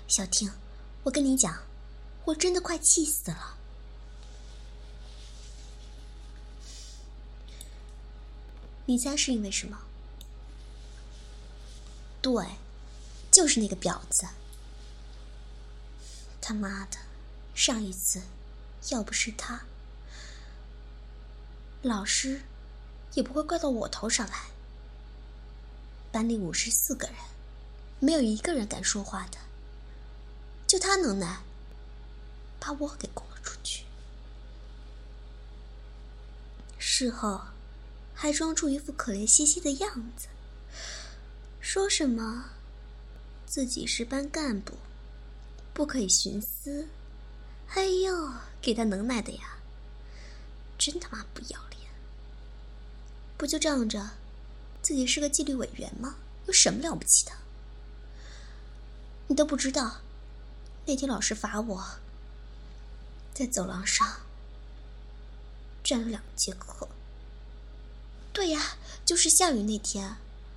小婷，我跟你讲，我真的快气死了。你猜是因为什么？对，就是那个婊子。他妈的，上一次要不是他，老师也不会怪到我头上来。班里54个人，没有一个人敢说话的，就他能耐，把我给拱了出去。事后还装出一副可怜兮兮的样子，说什么自己是班干部，不可以徇私。哎呦，给他能耐的呀，真他妈不要脸！不就仗着自己是个纪律委员吗？有什么了不起的？你都不知道，那天老师罚我在走廊上站了2节课。对呀，就是下雨那天，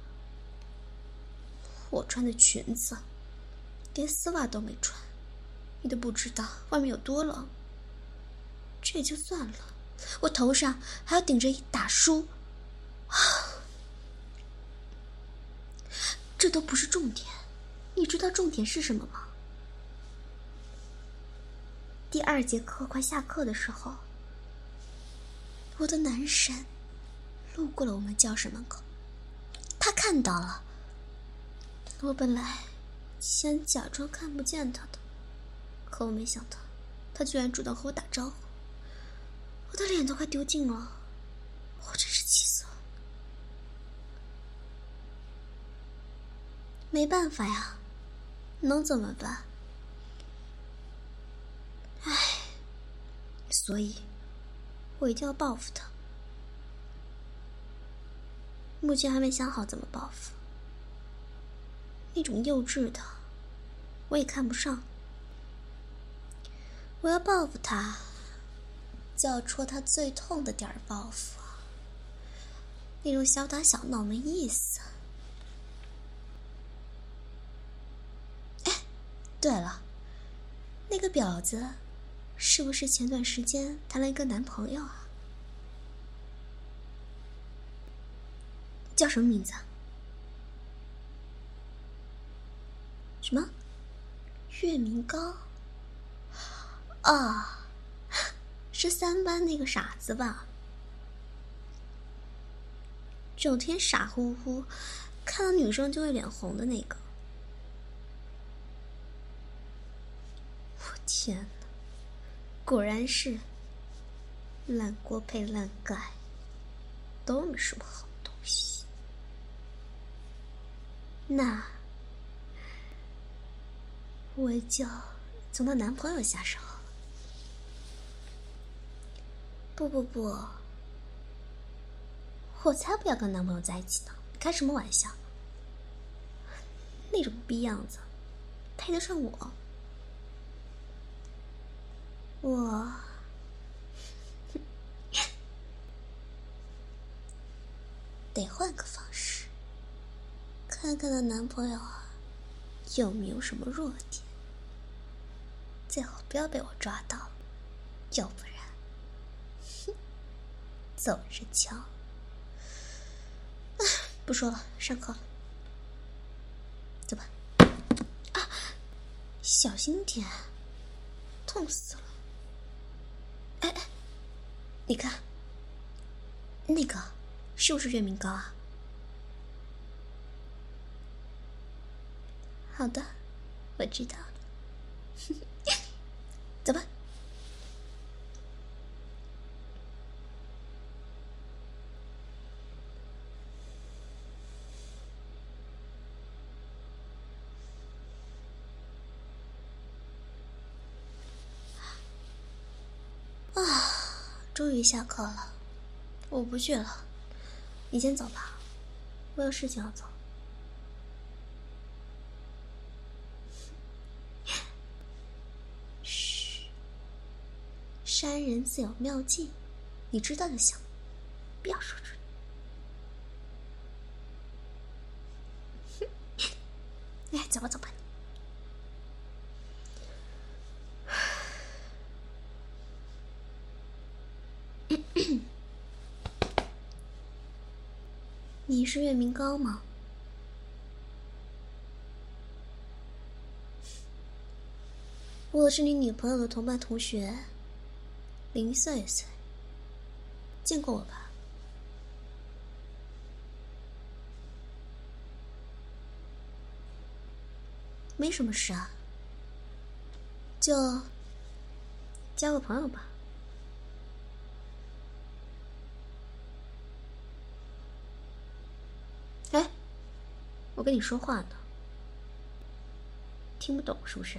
我穿的裙子连丝袜都没穿，你都不知道外面有多冷。这也就算了，我头上还要顶着一打梳，这都不是重点。你知道重点是什么吗？第2节课快下课的时候，我的男神路过了我们教室门口，他看到了。我本来想假装看不见他的，可我没想到他居然主动和我打招呼，我的脸都快丢尽了，我真是气死了。没办法呀，能怎么办？唉，所以我一定要报复他。目前还没想好怎么报复，那种幼稚的我也看不上。我要报复他，就要戳他最痛的点儿报复啊，那种小打小闹没意思。哎，对了，那个婊子是不是前段时间谈了一个男朋友啊？叫什么名字啊？什么？岳明高？啊，是3班那个傻子吧？整天傻乎乎，看到女生就会脸红的那个。我天哪，果然是烂锅配烂盖，都没什么好东西。那我就从她男朋友下手。不，我才不要跟男朋友在一起呢！开什么玩笑？那种逼样子，配得上我？我得换个方式，看看她男朋友啊有没有什么弱点，最好不要被我抓到，要不然走着瞧。不说了，上课了，走吧。啊，小心点，痛死了！哎，你看，那个是不是岳明高啊？好的，我知道了。走吧。终于下课了，我不去了，你先走吧，我有事情要走。嘘，山人自有妙计，你知道就行，不要说出去。哎，走吧。 你是岳明高吗？我是你女朋友的同班同学，林碎碎。见过我吧？没什么事啊，就交个朋友吧。哎，我跟你说话呢，听不懂是不是？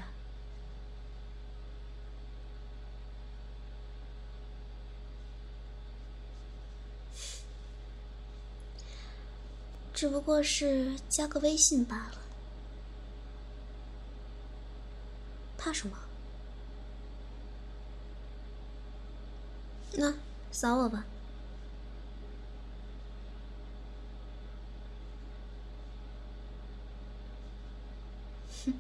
只不过是加个微信罢了，怕什么？那扫我吧。哼，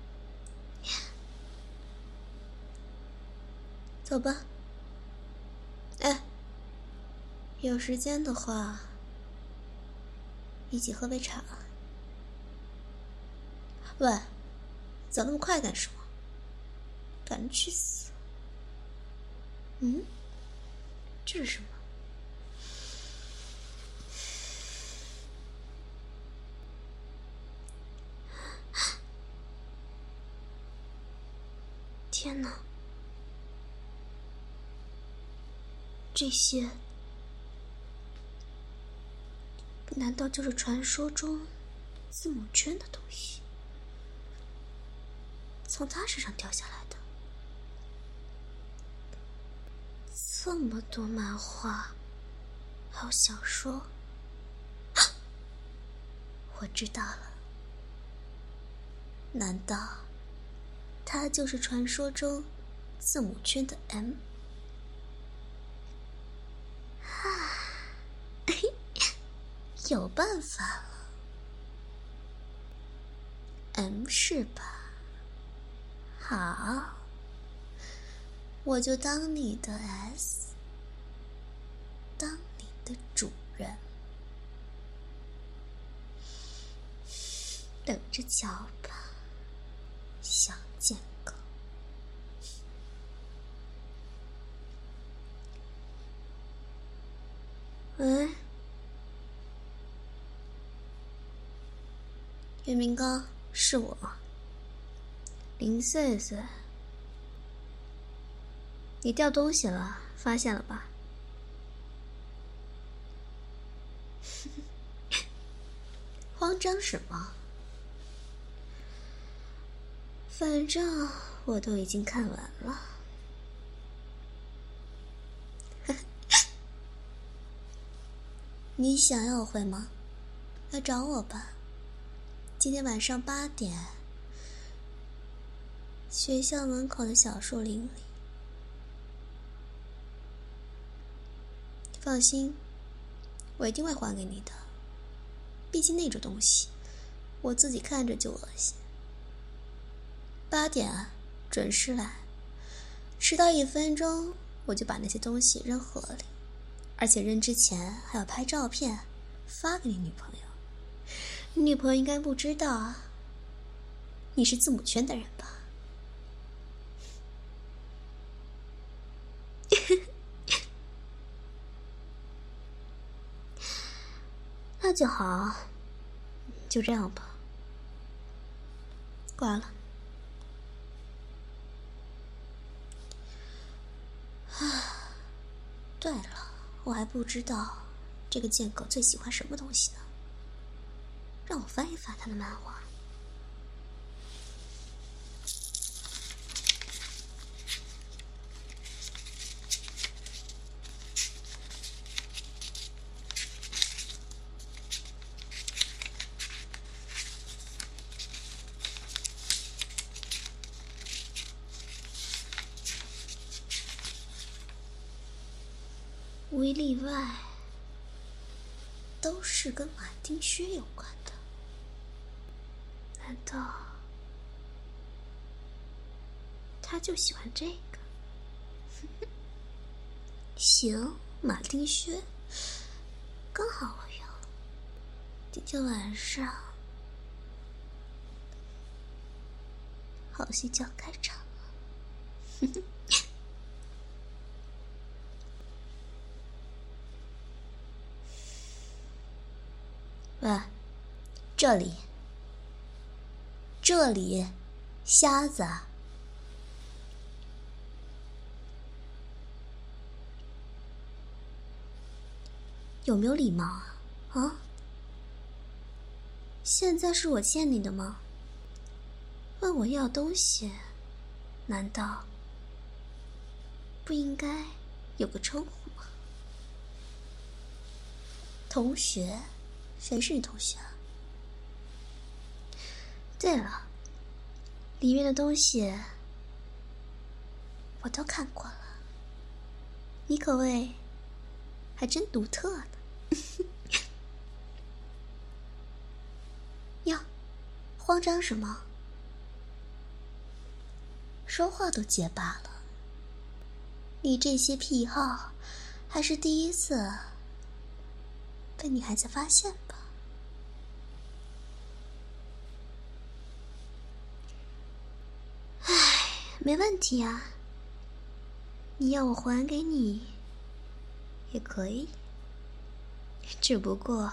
走吧。哎，有时间的话，一起喝杯茶。喂，走那么快干什么？赶紧去死！这是什么？天哪！这些难道就是传说中字母圈的东西？从他身上掉下来的？这么多漫画，还有小说，我知道了。难道他就是传说中字母圈的 M？ 有办法了。M 是吧？好，我就当你的 S， 当你的主人，等着瞧吧，小贱狗。喂，岳明高，是我，林碎碎。你掉东西了，发现了吧？慌张什么？反正我都已经看完了。你想要会吗？来找我吧。今天晚上8点，学校门口的小树林里。放心，我一定会还给你的。毕竟那种东西，我自己看着就恶心。8点，准时来。迟到1分钟，我就把那些东西扔河里，而且扔之前还要拍照片发给你女朋友。你女朋友应该不知道啊，你是字母圈的人吧？那就好，就这样吧。挂了。对了，我还不知道这个贱狗最喜欢什么东西呢，让我翻一翻他的漫画。无一例外，都是跟马丁靴有关的。难道他就喜欢这个？行，马丁靴刚好我有。 今天晚上好戏就要开场了。喂，这里，瞎子，有没有礼貌啊？啊？现在是我见你的吗？问我要东西，难道不应该有个称呼吗？同学，谁是你同学啊？对了，里面的东西我都看过了，你口味还真独特呢。哟，慌张什么？说话都结巴了。你这些癖好还是第一次被女孩子发现吧？唉，没问题啊，你要我还给你也可以，只不过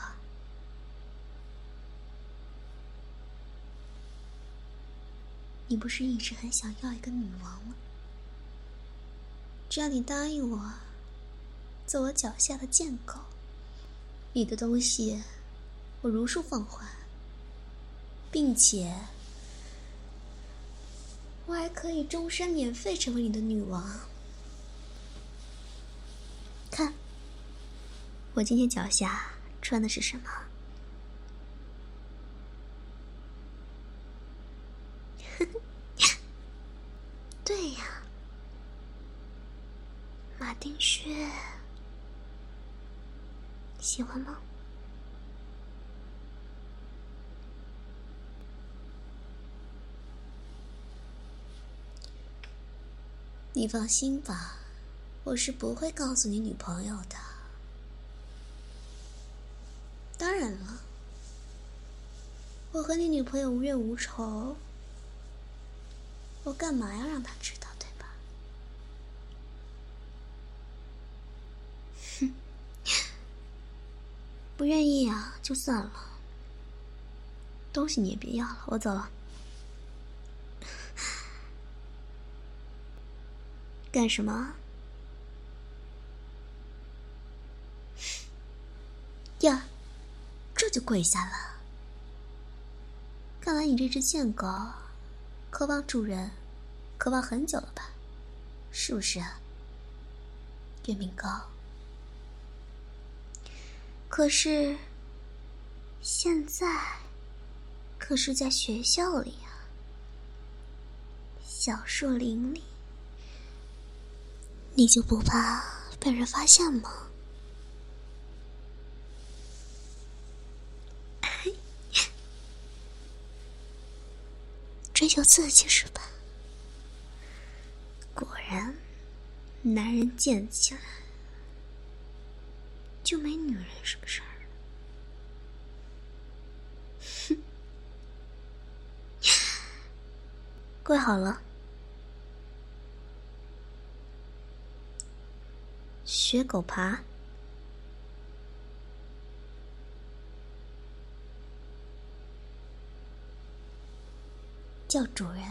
你不是一直很想要一个女王吗？只要你答应我做我脚下的贱狗，你的东西我如数奉还，并且我还可以终身免费成为你的女王。看，我今天脚下穿的是什么？对呀，马丁靴，喜欢吗？你放心吧，我是不会告诉你女朋友的。当然了，我和你女朋友无怨无仇，我干嘛要让她知道，对吧？哼，不愿意啊，就算了。东西你也别要了，我走了。干什么？呀，这就跪下了。看来你这只贱狗渴望主人渴望很久了吧，是不是啊？月饼糕。可是现在可是在学校里啊，小树林里，你就不怕被人发现吗？追求刺激是吧？果然，男人贱起来就没女人什么事儿了。哼，跪好了。学狗爬。叫主人。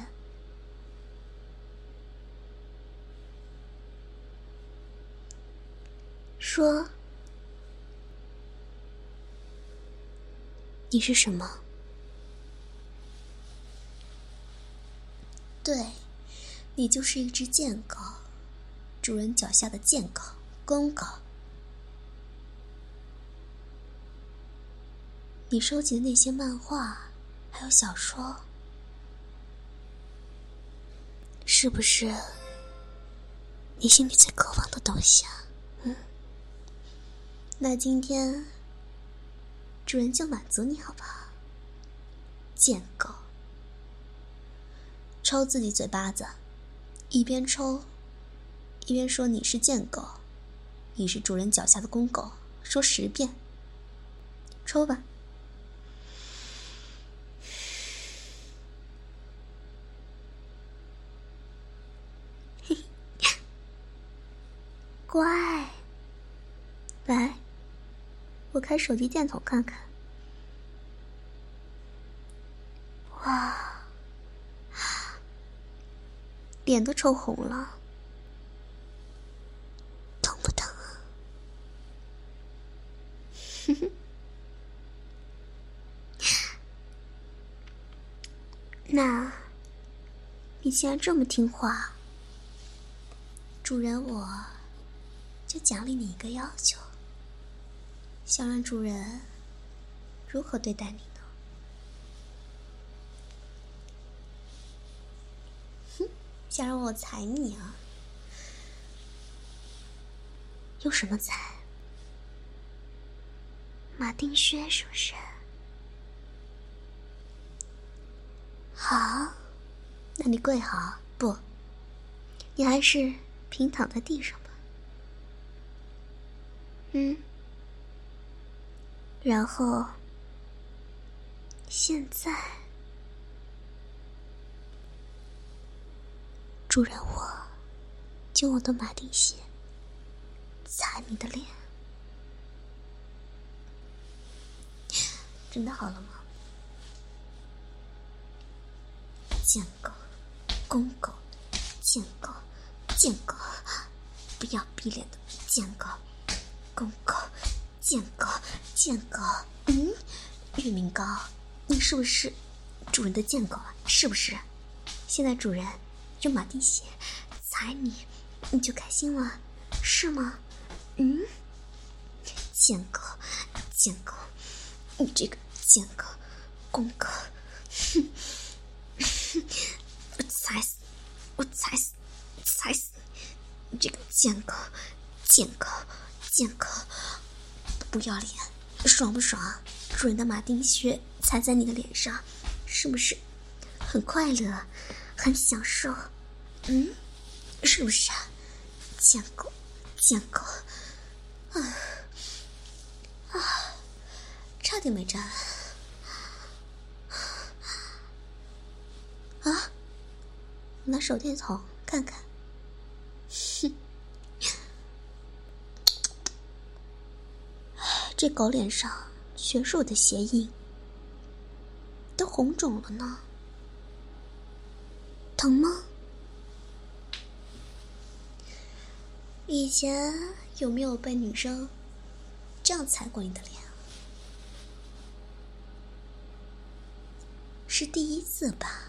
说你是什么？对，你就是一只贱狗，主人脚下的贱狗，公狗。你收集的那些漫画还有小说，是不是你心里最渴望的东西啊？那今天主人就满足你好不好？贱狗，抽自己嘴巴子，一边抽一边说你是贱狗，你是主人脚下的公狗，说10遍。抽吧。 乖，来，我开手机电筒看看。哇，脸都抽红了，疼不疼啊？哼哼。那，你既然这么听话，主人我就奖励你一个要求，想让主人如何对待你呢？哼，想让我踩你啊？用什么踩？马丁靴是不是？好，那你跪好，不，你还是平躺在地上吧。然后，现在，主人我就用我的马丁鞋踩你的脸。真的好了吗？贱狗，公狗，贱狗，贱狗，不要逼脸的贱狗，公狗，贱狗，贱狗。玉明高，你是不是主人的贱狗啊？是不是？现在主人用马丁鞋踩你，你就开心了，是吗？贱狗，贱狗，你这个贱狗，公狗，哼！我踩死，我踩死，踩死你这个贱狗，贱狗，贱狗，不要脸，爽不爽？主人的马丁靴踩在你的脸上，是不是很快乐，很享受？是不是啊？贱狗，贱狗，差点没站。啊！我拿手电筒看看。这狗脸上全是我的鞋印，都红肿了呢。疼吗？以前有没有被女生这样踩过你的脸？是第一次吧？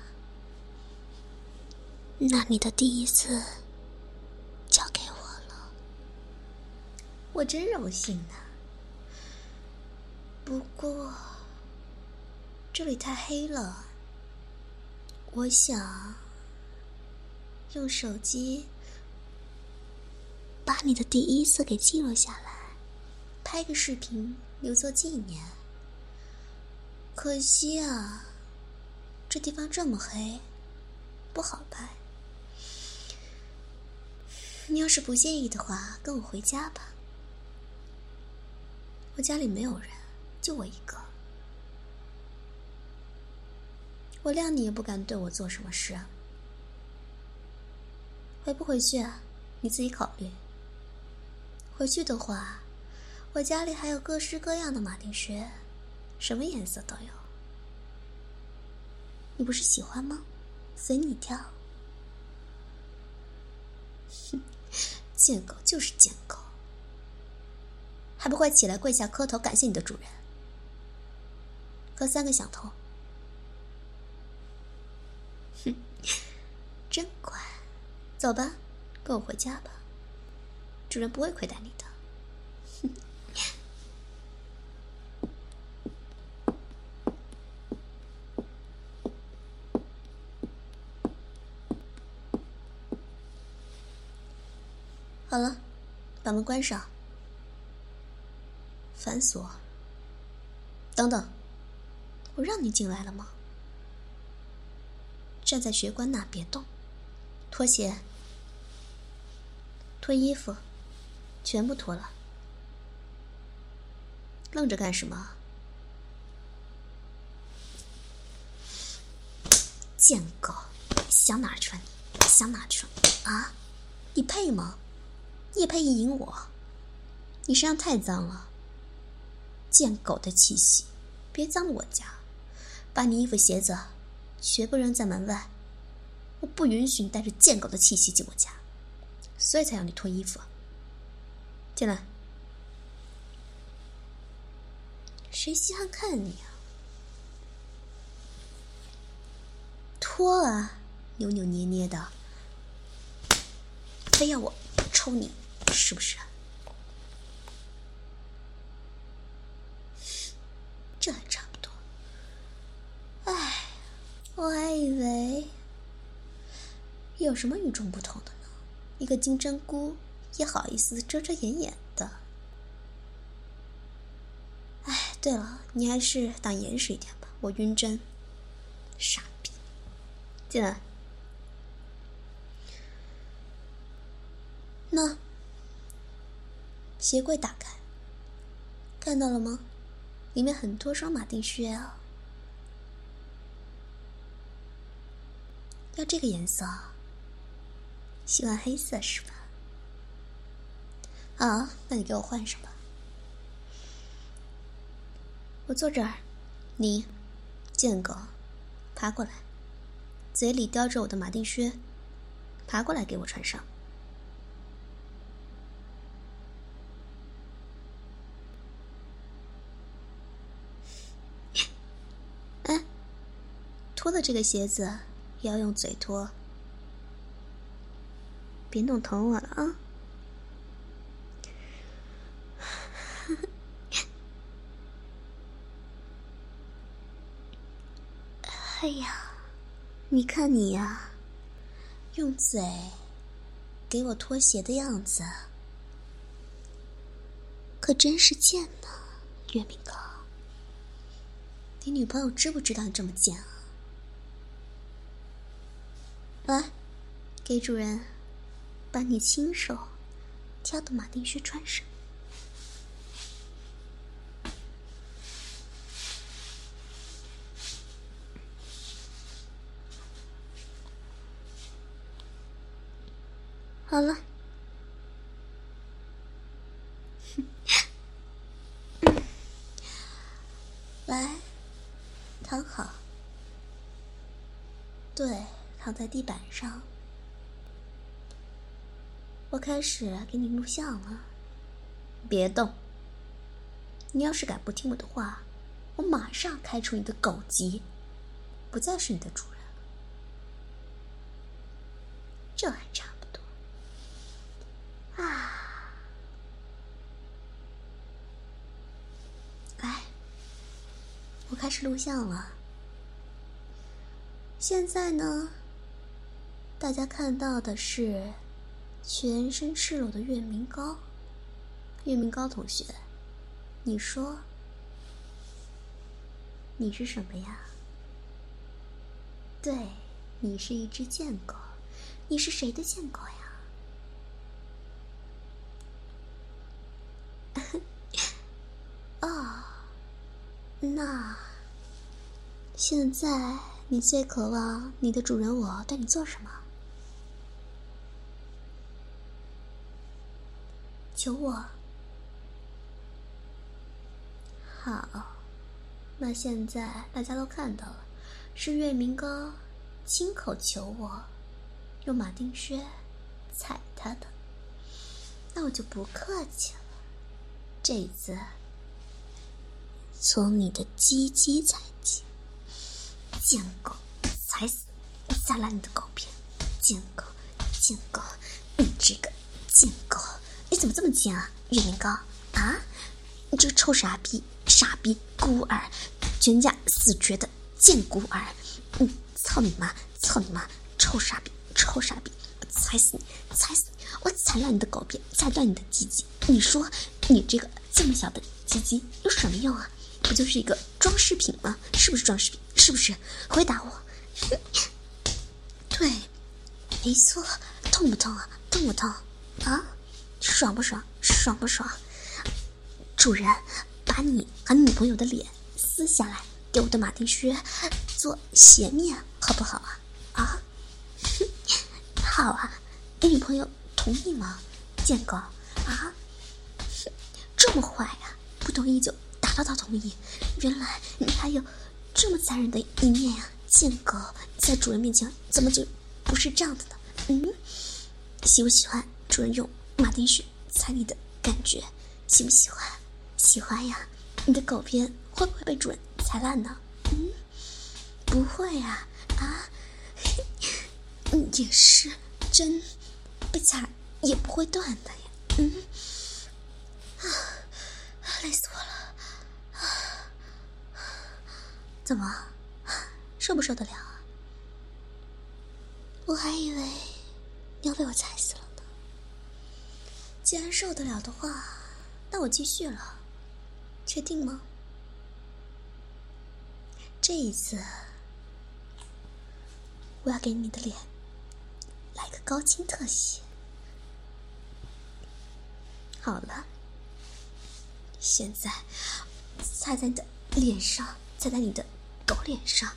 那你的第一次交给我了，我真荣幸呢。不过这里太黑了，我想用手机把你的第一次给记录下来，拍个视频留作纪念。可惜啊，这地方这么黑，不好拍。你要是不介意的话，跟我回家吧。我家里没有人，就我一个。我谅你也不敢对我做什么事啊。回不回去啊？你自己考虑。回去的话，我家里还有各式各样的马丁靴，什么颜色都有。你不是喜欢吗？随你挑。贱狗就是贱狗，还不快起来跪下磕头感谢你的主人，磕3个响头。真乖，走吧，跟我回家吧，主人不会亏待你的。好了，把门关上。反锁。等等，我让你进来了吗？站在玄关那，别动。脱鞋，脱衣服，全部脱了。愣着干什么？贱狗，想哪儿去了你？想哪儿去了啊？你配吗？ 你也配意淫我？你身上太脏了，贱狗的气息，别脏了我家。把你衣服鞋子全部扔在门外，我不允许你带着贱狗的气息进我家，所以才要你脱衣服。进来。谁稀罕看你啊？脱啊，扭扭捏捏的，非要我抽你是不是？这还差不多。哎，我还以为有什么与众不同的呢，一个金针菇也好意思遮遮掩掩的。哎，对了，你还是挡严实一点吧，我晕针。傻逼。进来。那鞋柜打开，看到了吗？里面很多双马丁靴啊。要这个颜色？喜欢黑色是吧？好，那你给我换上吧。我坐这儿，你贱狗，爬过来，嘴里叼着我的马丁靴，爬过来给我穿上。哎，脱的这个鞋子也要用嘴脱，别弄疼我了啊！哎呀，你看你呀，用嘴给我脱鞋的样子，可真是贱呢，月明哥。你女朋友知不知道你这么贱啊？来，给主人把你亲手挑的马丁靴穿上。好了，来，躺好。对，躺在地板上。我开始给你录像了，别动。你要是敢不听我的话，我马上开除你的狗籍，不再是你的主人了。这还差不多。啊，来，我开始录像了。现在呢，大家看到的是全身赤裸的月明高。月明高同学，你说你是什么呀？对，你是一只贱狗。你是谁的贱狗呀？哦，那现在你最渴望你的主人我对你做什么？求我。好，那现在大家都看到了，是月明哥亲口求我用马丁靴踩他的，那我就不客气了。这一次从你的鸡鸡踩起，贱狗，踩死你，下来你的狗片！贱狗，贱狗，你这个贱狗，你怎么这么贱啊，月明高啊！你这个臭傻逼，傻逼孤儿，全家死绝的贱孤儿！操你妈，操你妈，臭傻逼，臭傻逼！我踩死你，踩死你！我踩烂你的狗片，踩断你的鸡鸡！你说你这个这么小的鸡鸡有什么用啊？不就是一个装饰品吗？是不是装饰品？是不是？回答我。对，没错，痛不痛啊？痛不痛啊？爽不爽？爽不爽？主人，把你和你女朋友的脸撕下来，给我的马丁靴做鞋面，好不好啊？啊？好啊，你女朋友同意吗？ 贱狗啊！这么坏呀、不同意就打到同意，原来你还有这么残忍的一面呀、贱狗，在主人面前怎么就不是这样的呢？喜不喜欢主人用马丁血踩你的感觉？喜不喜欢？喜欢呀！你的狗鞭会不会被主人踩烂呢？不会啊！也是，真被踩也不会断的呀。累死我了！怎么，受不受得了啊？我还以为你要被我踩死了呢。既然受得了的话，那我继续了。确定吗？这一次，我要给你的脸来个高清特写。好了，现在踩在你的脸上，踩在你的狗脸上。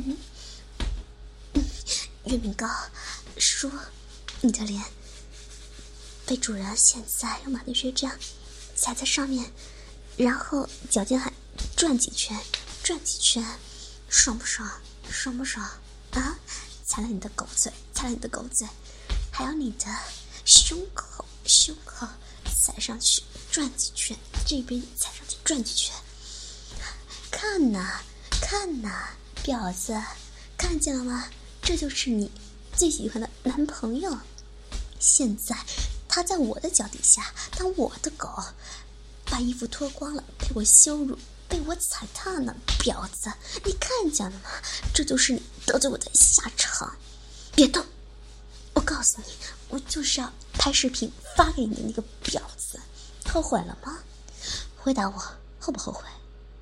岳明高说你的脸被主人现在用马丁靴这样踩在上面，然后脚尖还转几圈，爽不爽？爽不爽啊？踩了你的狗嘴，踩了你的狗嘴，还有你的胸口踩上去转几圈，这边踩上去转几圈。看呐，婊子，看见了吗？这就是你最喜欢的男朋友。现在他在我的脚底下当我的狗，把衣服脱光了，被我羞辱，被我踩踏呢。婊子，你看见了吗？这就是你得罪我的下场。别动！我告诉你，我就是要拍视频发给你的那个婊子。后悔了吗？回答我，后不后悔？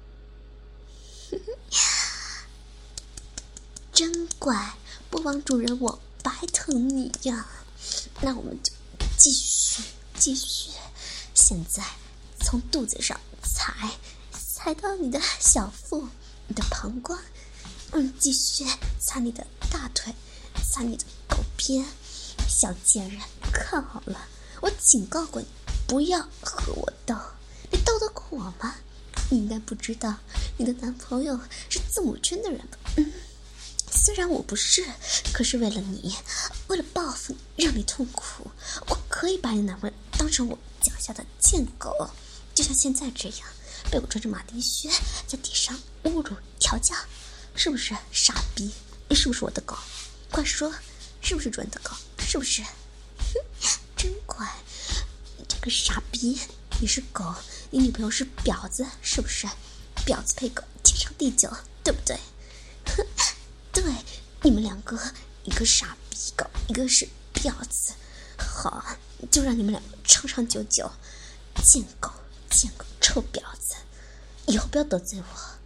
真乖，不枉主人我白疼你呀。那我们就继续。现在从肚子上踩到你的小腹，你的膀胱，继续踩你的大腿，踩你的狗鞭。小贱人，看好了，我警告过你，不要和我斗。你斗得过我吗？你应该不知道，你的男朋友是字母圈的人吧？虽然我不是，可是为了你，为了报复你，让你痛苦，我可以把你男朋友当成我脚下的贱狗，就像现在这样，被我穿着马丁靴在地上侮辱调教，是不是傻逼？你是不是我的狗？快说，是不是主人的狗？是不是？真乖，你这个傻逼！你是狗，你女朋友是婊子，是不是？婊子配狗，天长地久，对不对？对，你们两个，一个傻逼狗，一个是婊子，好，就让你们两个长长久久。贱狗，臭婊子，以后不要得罪我。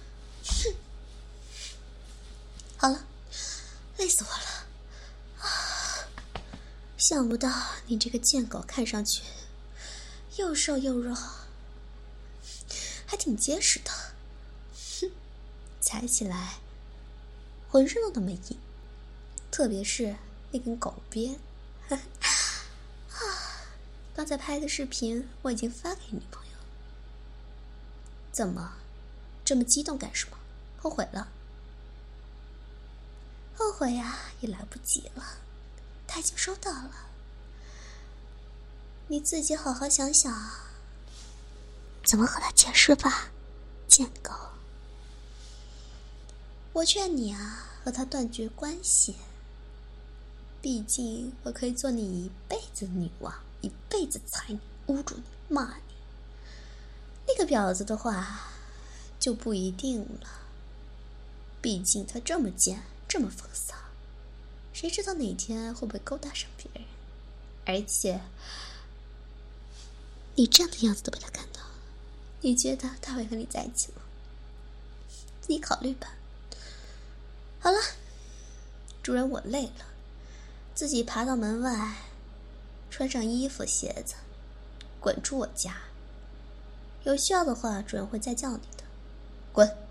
好了，累死我了。想不到你这个贱狗看上去又瘦又肉，还挺结实的。踩起来浑身都那么硬，特别是那根狗鞭。刚才拍的视频我已经发给女朋友。怎么这么激动干什么？后悔了？后悔呀，也来不及了，他已经收到了。你自己好好想想怎么和他解释吧，贱狗。我劝你啊，和他断绝关系。毕竟我可以做你一辈子的女王，一辈子踩你、侮辱你、骂你。那个婊子的话就不一定了，毕竟他这么贱，这么风骚，谁知道哪天会不会勾搭上别人？而且你这样的样子都被他看到，你觉得他会和你在一起吗？自己考虑吧。好了，主人，我累了，自己爬到门外，穿上衣服鞋子，滚出我家。有需要的话，主人会再叫你的。滚！